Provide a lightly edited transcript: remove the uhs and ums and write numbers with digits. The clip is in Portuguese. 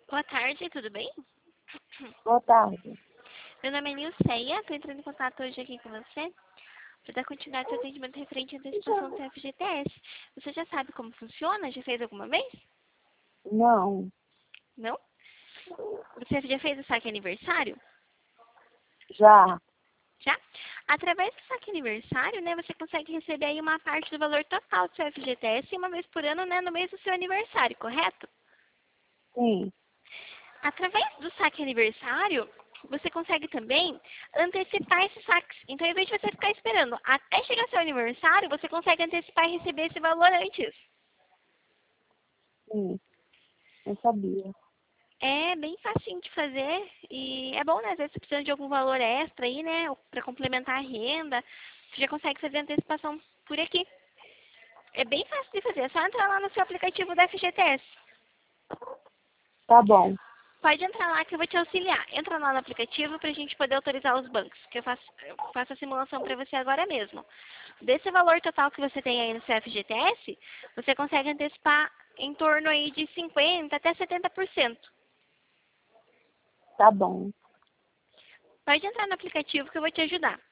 Boa tarde, tudo bem? Boa tarde. Meu nome é Nilceia, estou entrando em contato hoje aqui com você para dar continuidade ao atendimento referente à antecipação do FGTS. Você já sabe como funciona? Já fez alguma vez? Não, Não? Você já fez o saque aniversário? já. Já? Através do saque aniversário, né, você consegue receber aí uma parte do valor total do seu FGTS uma vez por ano, né, no mês do seu aniversário, correto? Sim, Através do saque aniversário, você consegue também antecipar esses saques. Então, ao invés de você ficar esperando até chegar seu aniversário, você consegue antecipar e receber esse valor antes. sim, eu sabia. É bem facinho de fazer e é bom, né? Às vezes você precisa de algum valor extra aí, né? Para complementar a renda, você já consegue fazer antecipação por aqui. É bem fácil de fazer, é só entrar lá no seu aplicativo da FGTS. Tá bom, Pode entrar lá que eu vou te auxiliar. Entra lá no aplicativo para a gente poder autorizar os bancos, que eu faço a simulação para você agora mesmo. Desse valor total que você tem aí no seu FGTS, você consegue antecipar em torno aí de 50% até 70%. tá bom. Pode entrar no aplicativo que eu vou te ajudar.